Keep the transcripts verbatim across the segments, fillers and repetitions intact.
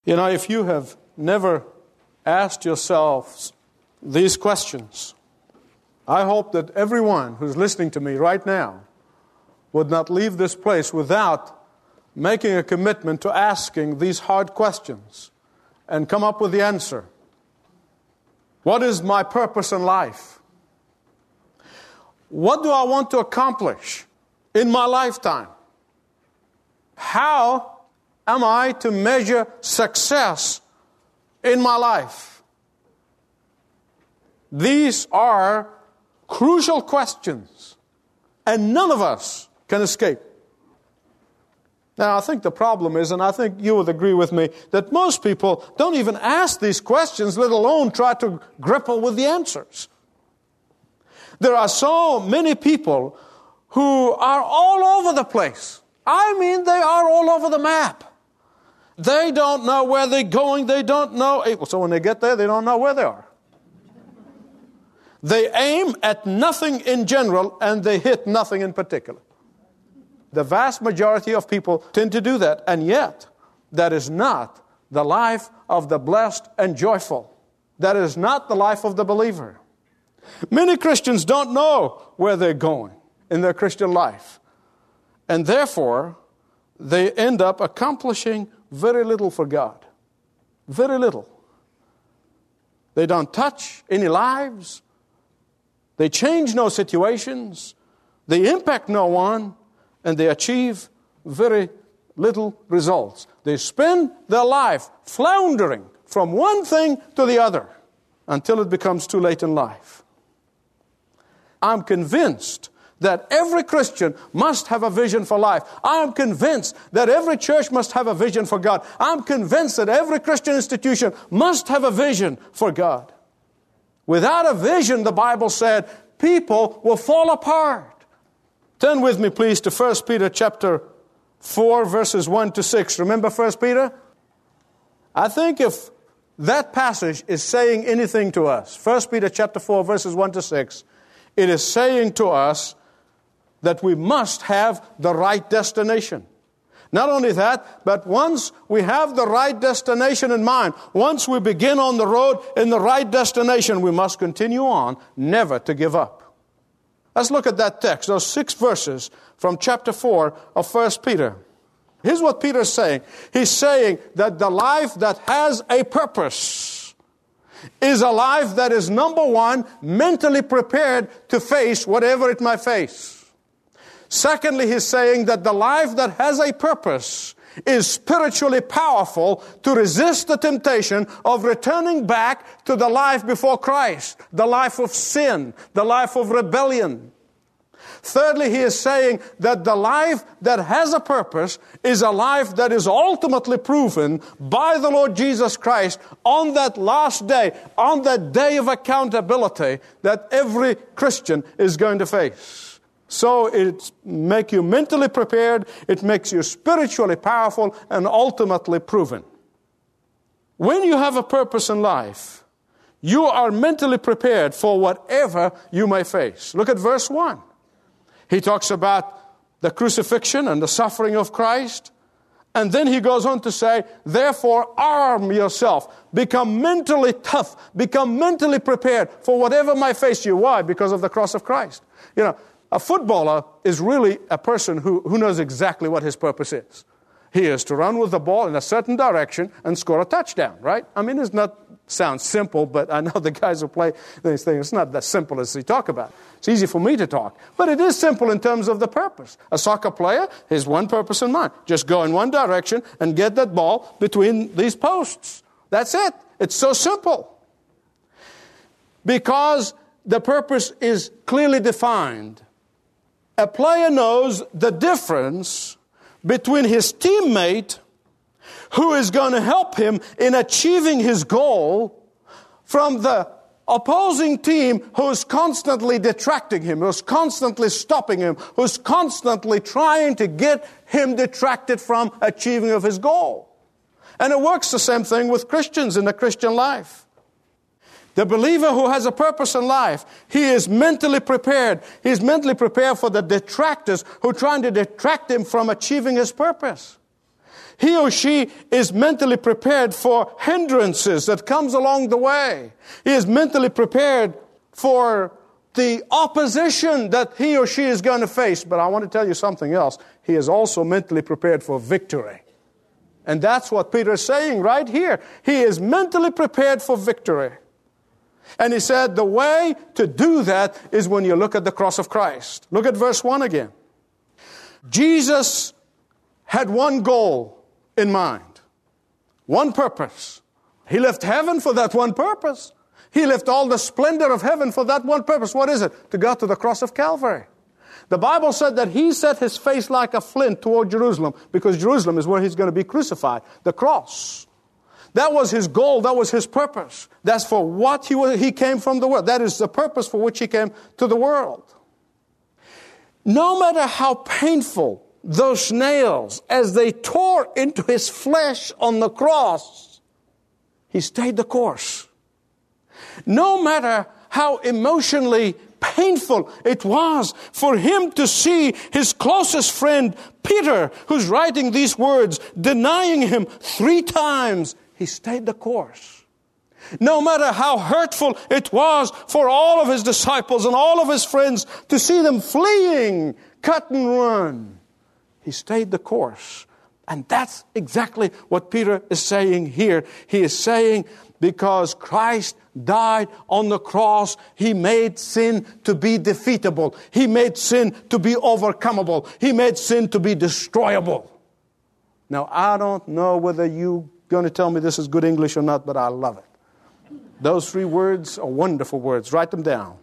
You know, if you have never asked yourselves these questions, I hope that everyone who's listening to me right now would not leave this place without making a commitment to asking these hard questions and come up with the answer. What is my purpose in life? What do I want to accomplish in my lifetime? How am I to measure success in my life? These are crucial questions, and none of us can escape. Now, I think the problem is, and I think you would agree with me, that most people don't even ask these questions, let alone try to grapple with the answers. There are so many people who are all over the place. I mean, they are all over the map. They don't know where they're going. They don't know. So when they get there, they don't know where they are. They aim at nothing in general, and they hit nothing in particular. The vast majority of people tend to do that, and yet that is not the life of the blessed and joyful. That is not the life of the believer. Many Christians don't know where they're going in their Christian life, and therefore they end up accomplishing very little for God. Very little. They don't touch any lives. They change no situations. They impact no one. And they achieve very little results. They spend their life floundering from one thing to the other until it becomes too late in life. I'm convinced that every Christian must have a vision for life. I'm convinced that every church must have a vision for God. I'm convinced that every Christian institution must have a vision for God. Without a vision, the Bible said, people will fall apart. Turn with me, please, to First Peter chapter four, verses one to six. Remember First Peter? I think if that passage is saying anything to us, First Peter chapter four, verses one to six, it is saying to us that we must have the right destination. Not only that, but once we have the right destination in mind, once we begin on the road in the right destination, we must continue on, never to give up. Let's look at that text, those six verses from chapter four of First Peter. Here's what Peter's saying. He's saying that the life that has a purpose is a life that is, number one, mentally prepared to face whatever it might face. Secondly, he's saying that the life that has a purpose is spiritually powerful to resist the temptation of returning back to the life before Christ, the life of sin, the life of rebellion. Thirdly, he is saying that the life that has a purpose is a life that is ultimately proven by the Lord Jesus Christ on that last day, on that day of accountability that every Christian is going to face. So it makes you mentally prepared, it makes you spiritually powerful, and ultimately proven. When you have a purpose in life, you are mentally prepared for whatever you may face. Look at verse one. He talks about the crucifixion and the suffering of Christ. And then he goes on to say, therefore arm yourself. Become mentally tough. Become mentally prepared for whatever might face you. Why? Because of the cross of Christ. You know, a footballer is really a person who, who knows exactly what his purpose is. He is to run with the ball in a certain direction and score a touchdown, right? I mean, it's not sounds simple, but I know the guys who play these things, it's not that simple as they talk about. It's easy for me to talk. But it is simple in terms of the purpose. A soccer player has one purpose in mind. Just go in one direction and get that ball between these posts. That's it. It's so simple. Because the purpose is clearly defined. A player knows the difference between his teammate who is going to help him in achieving his goal from the opposing team who's constantly detracting him, who's constantly stopping him, who's constantly trying to get him detracted from achieving of his goal. And it works the same thing with Christians in the Christian life. The believer who has a purpose in life, he is mentally prepared. He's mentally prepared for the detractors who are trying to detract him from achieving his purpose. He or she is mentally prepared for hindrances that comes along the way. He is mentally prepared for the opposition that he or she is going to face. But I want to tell you something else. He is also mentally prepared for victory. And that's what Peter is saying right here. He is mentally prepared for victory. And he said the way to do that is when you look at the cross of Christ. Look at verse one again. Jesus had one goal in mind, one purpose. He left heaven for that one purpose. He left all the splendor of heaven for that one purpose. What is it? To go to the cross of Calvary. The Bible said that he set his face like a flint toward Jerusalem because Jerusalem is where he's going to be crucified. The cross. That was his goal. That was his purpose. That's for what he was, he came from the world. That is the purpose for which he came to the world. No matter how painful those nails, as they tore into his flesh on the cross, he stayed the course. No matter how emotionally painful it was for him to see his closest friend, Peter, who's writing these words, denying him three times, he stayed the course. No matter how hurtful it was for all of his disciples and all of his friends to see them fleeing, cut and run, he stayed the course. And that's exactly what Peter is saying here. He is saying, because Christ died on the cross, He made sin to be defeatable. He made sin to be overcomable. He made sin to be destroyable. Now, I don't know whether you're going to tell me this is good English or not, but I love it. Those three words are wonderful words. Write them down.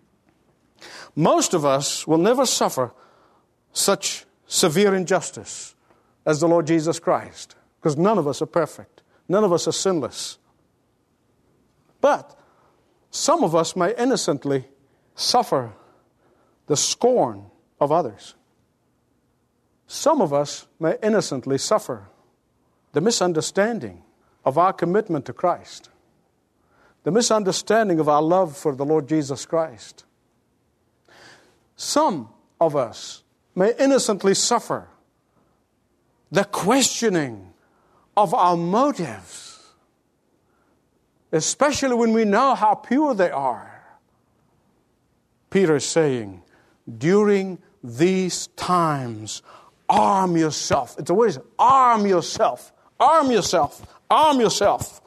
Most of us will never suffer such severe injustice as the Lord Jesus Christ, because none of us are perfect. None of us are sinless. But some of us may innocently suffer the scorn of others. Some of us may innocently suffer the misunderstanding of our commitment to Christ, the misunderstanding of our love for the Lord Jesus Christ. Some of us may innocently suffer the questioning of our motives, especially when we know how pure they are. Peter is saying, during these times, arm yourself. It's a word, arm yourself. Arm yourself. Arm yourself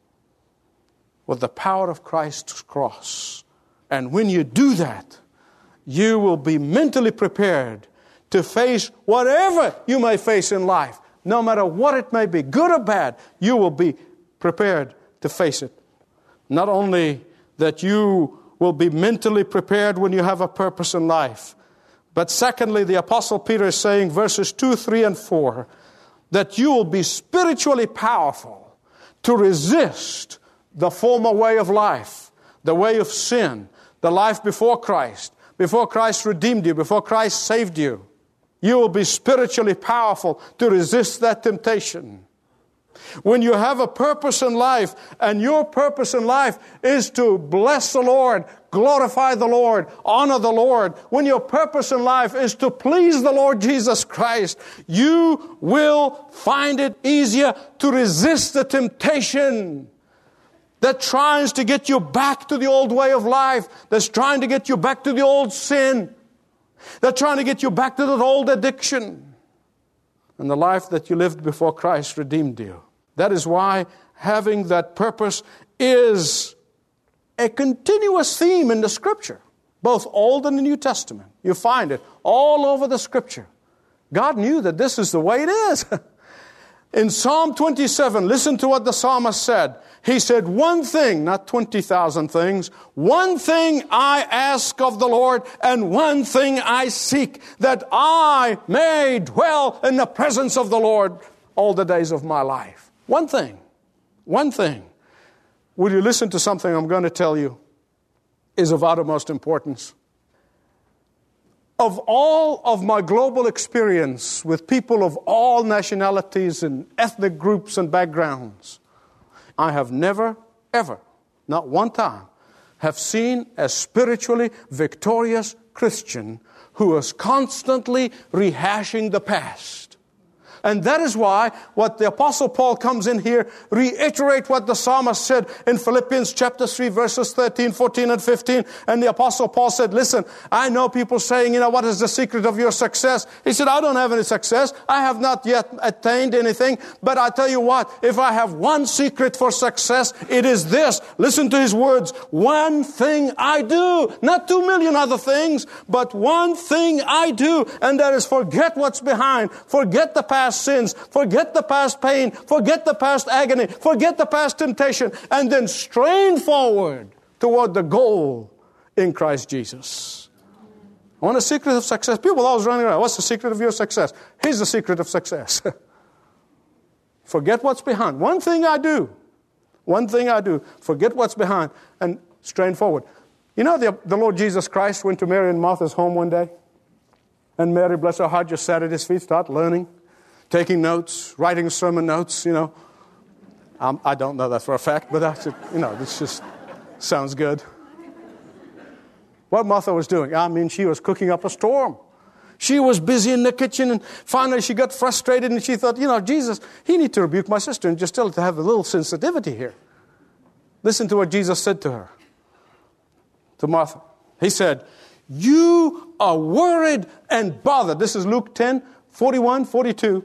with the power of Christ's cross. And when you do that, you will be mentally prepared to face whatever you may face in life. No matter what it may be, good or bad, you will be prepared to face it. Not only that you will be mentally prepared when you have a purpose in life, but secondly, the Apostle Peter is saying, verses two, three, and four, that you will be spiritually powerful to resist the former way of life, the way of sin, the life before Christ, before Christ redeemed you, before Christ saved you. You will be spiritually powerful to resist that temptation. When you have a purpose in life, and your purpose in life is to bless the Lord, glorify the Lord, honor the Lord, when your purpose in life is to please the Lord Jesus Christ, you will find it easier to resist the temptation that tries to get you back to the old way of life, that's trying to get you back to the old sin, that's trying to get you back to that old addiction, and the life that you lived before Christ redeemed you. That is why having that purpose is a continuous theme in the Scripture, both Old and the New Testament. You find it all over the Scripture. God knew that this is the way it is. In Psalm twenty-seven, listen to what the psalmist said. He said, one thing, not twenty thousand things, one thing I ask of the Lord, and one thing I seek, that I may dwell in the presence of the Lord all the days of my life. One thing. One thing. Will you listen to something I'm going to tell you is of uttermost importance? Of all of my global experience with people of all nationalities and ethnic groups and backgrounds, I have never, ever, not one time, have seen a spiritually victorious Christian who is constantly rehashing the past, And that is why what the Apostle Paul comes in here, reiterate what the psalmist said in Philippians chapter three, verses thirteen, fourteen, and fifteen. And the Apostle Paul said, listen, I know people saying, you know, what is the secret of your success? He said, I don't have any success. I have not yet attained anything. But I tell you what, if I have one secret for success, it is this. Listen to his words. One thing I do, not two million other things, but one thing I do, and that is forget what's behind, forget the past sins, forget the past pain, forget the past agony, forget the past temptation, and then strain forward toward the goal in Christ Jesus. I want a secret of success. People always running around, what's the secret of your success? Here's the secret of success. Forget what's behind. One thing I do, one thing I do, forget what's behind and strain forward. You know, the, the Lord Jesus Christ went to Mary and Martha's home one day. And Mary, bless her heart, just sat at his feet, started learning, taking notes, writing sermon notes, you know. Um, I don't know that for a fact, but that's, you know, this just sounds good. What Martha was doing, I mean, she was cooking up a storm. She was busy in the kitchen, and finally she got frustrated, and she thought, you know, Jesus, he needs to rebuke my sister and just tell her to have a little sensitivity here. Listen to what Jesus said to her, to Martha. He said, you are worried and bothered. This is Luke ten, forty-one, forty-two.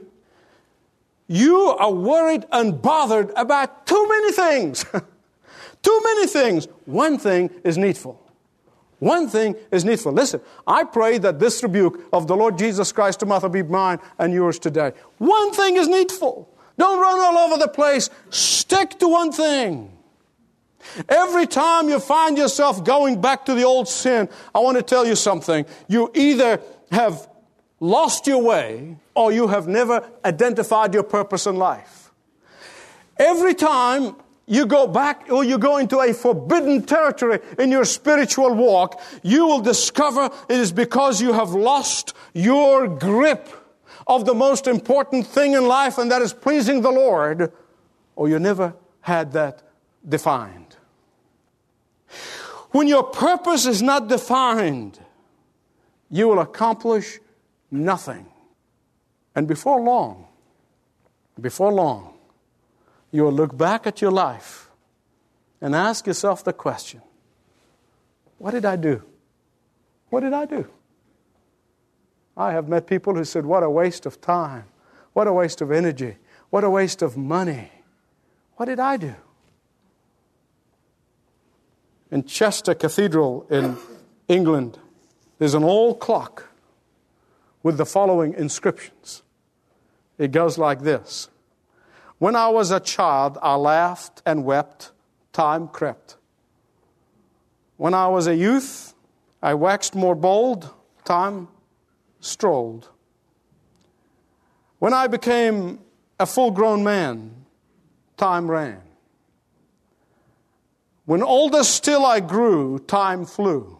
You are worried and bothered about too many things. Too many things. One thing is needful. One thing is needful. Listen, I pray that this rebuke of the Lord Jesus Christ to Martha be mine and yours today. One thing is needful. Don't run all over the place. Stick to one thing. Every time you find yourself going back to the old sin, I want to tell you something. You either have lost your way or you have never identified your purpose in life. Every time you go back or you go into a forbidden territory in your spiritual walk, you will discover it is because you have lost your grip of the most important thing in life, and that is pleasing the Lord, or you never had that defined. When your purpose is not defined, you will accomplish nothing. And before long, before long, you will look back at your life and ask yourself the question, what did I do? What did I do? I have met people who said, what a waste of time. What a waste of energy. What a waste of money. What did I do? In Chester Cathedral in England, there's an old clock with the following inscriptions. It goes like this. When I was a child, I laughed and wept, time crept. When I was a youth, I waxed more bold, time strolled. When I became a full-grown man, time ran. When older still I grew, time flew.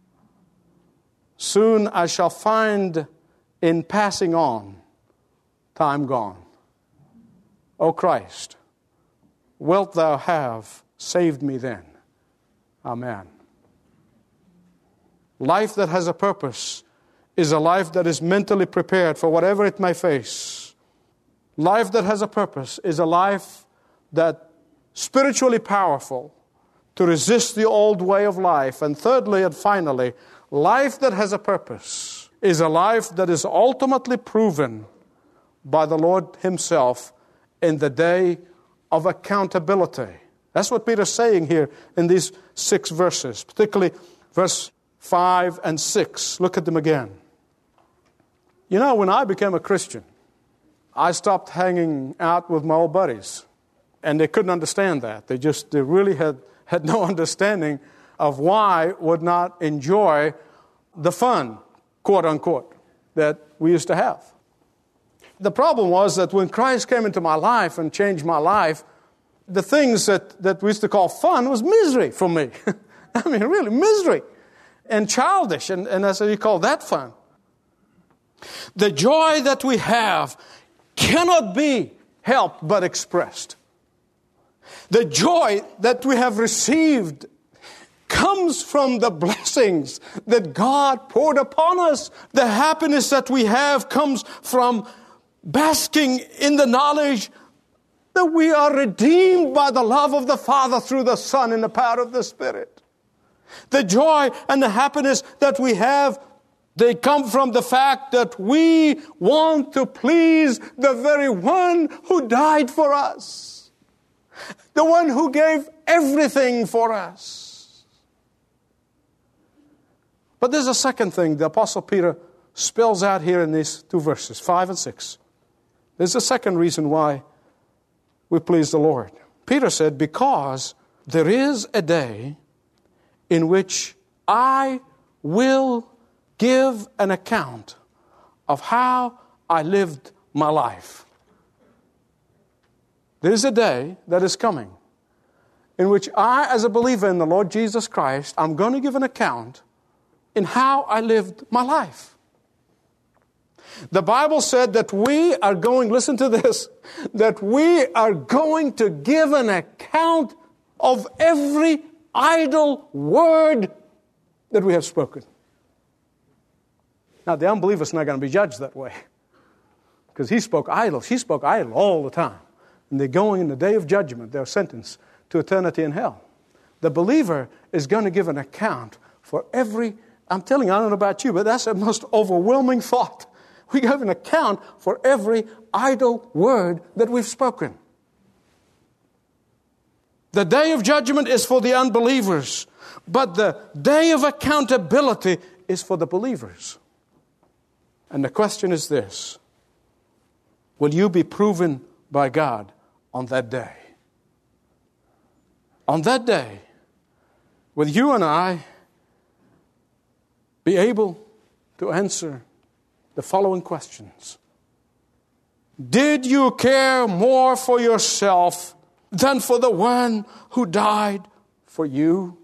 Soon I shall find in passing on, time gone. O Christ, wilt thou have saved me then? Amen. Life that has a purpose is a life that is mentally prepared for whatever it may face. Life that has a purpose is a life that spiritually powerful to resist the old way of life. And thirdly and finally, life that has a purpose is a life that is ultimately proven by the Lord Himself in the day of accountability. That's what Peter's saying here in these six verses, particularly verse five and six. Look at them again. You know, when I became a Christian, I stopped hanging out with my old buddies. And they couldn't understand that. They just, they really had, had no understanding of why I would not enjoy the fun, quote unquote, that we used to have. The problem was that when Christ came into my life and changed my life, the things that, that we used to call fun was misery for me. I mean, really, misery. And childish. And, and that's what you call that fun. The joy that we have cannot be helped but expressed. The joy that we have received comes from the blessings that God poured upon us. The happiness that we have comes from basking in the knowledge that we are redeemed by the love of the Father through the Son and the power of the Spirit. The joy and the happiness that we have, they come from the fact that we want to please the very one who died for us. The one who gave everything for us. But there's a second thing the Apostle Peter spells out here in these two verses, five and six. There's a second reason why we please the Lord. Peter said, because there is a day in which I will give an account of how I lived my life. There is a day that is coming in which I, as a believer in the Lord Jesus Christ, I'm going to give an account in how I lived my life. The Bible said that we are going, listen to this, that we are going to give an account of every idle word that we have spoken. Now, the unbeliever's not going to be judged that way, because he spoke idle. She spoke idle all the time. And they're going in the day of judgment. They're sentenced to eternity in hell. The believer is going to give an account for every, I'm telling you, I don't know about you, but that's the most overwhelming thought. We give an account for every idle word that we've spoken. The day of judgment is for the unbelievers, but the day of accountability is for the believers. And the question is this: will you be proven by God on that day? On that day, will you and I be able to answer the following questions? Did you care more for yourself than for the one who died for you?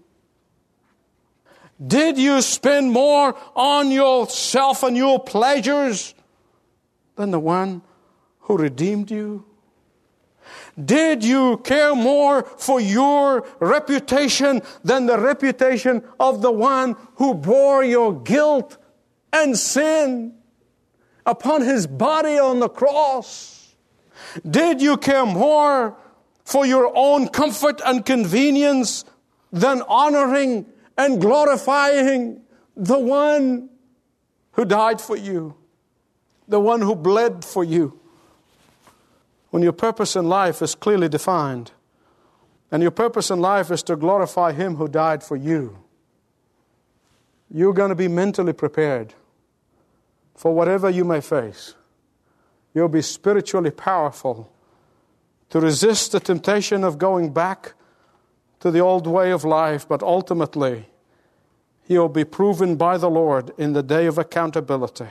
Did you spend more on yourself and your pleasures than the one who redeemed you? Did you care more for your reputation than the reputation of the one who bore your guilt and sin upon his body on the cross? Did you care more for your own comfort and convenience than honoring and glorifying the one who died for you, the one who bled for you? When your purpose in life is clearly defined, and your purpose in life is to glorify Him who died for you, you're going to be mentally prepared for whatever you may face. You'll be spiritually powerful to resist the temptation of going back to the old way of life, but ultimately, you'll be proven by the Lord in the day of accountability.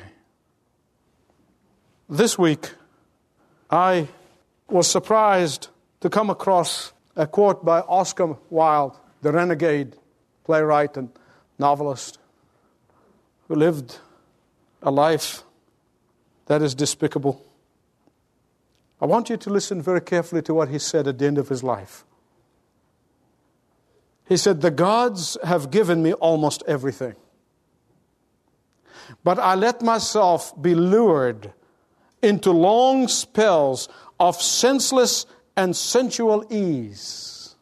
This week, I was surprised to come across a quote by Oscar Wilde, the renegade playwright and novelist, who lived a life that is despicable. I want you to listen very carefully to what he said at the end of his life. He said, "The gods have given me almost everything, but I let myself be lured into long spells of senseless and sensual ease.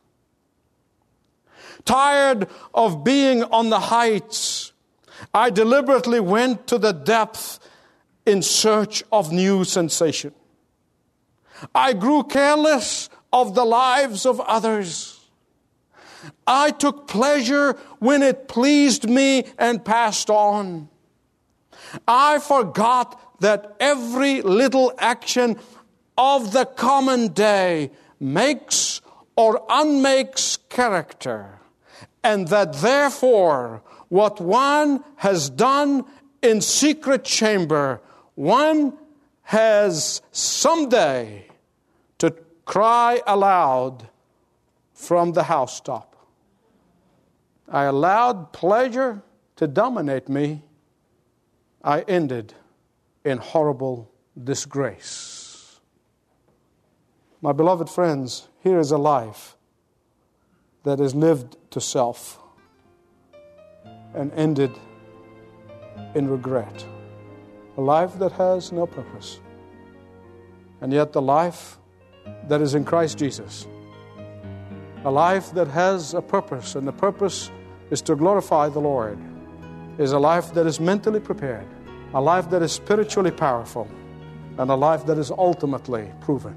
Tired of being on the heights, I deliberately went to the depth in search of new sensation. I grew careless of the lives of others. I took pleasure when it pleased me and passed on. I forgot that every little action of the common day makes or unmakes character, and that therefore what one has done in secret chamber, one has someday to cry aloud from the housetop. I allowed pleasure to dominate me. I ended in horrible disgrace." My beloved friends, here is a life that is lived to self and ended in regret. A life that has no purpose. And yet the life that is in Christ Jesus, a life that has a purpose, and the purpose is to glorify the Lord, is a life that is mentally prepared, a life that is spiritually powerful, and a life that is ultimately proven.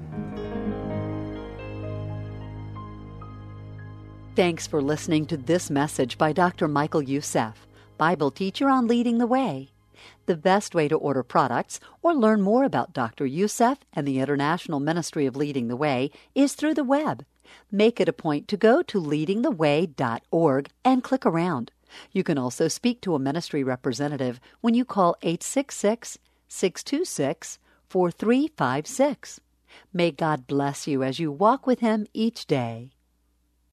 Thanks for listening to this message by Doctor Michael Youssef, Bible teacher on Leading the Way. The best way to order products or learn more about Doctor Youssef and the International Ministry of Leading the Way is through the web. Make it a point to go to leading the way dot org and click around. You can also speak to a ministry representative when you call eight six six, six two six, four three five six. May God bless you as you walk with Him each day.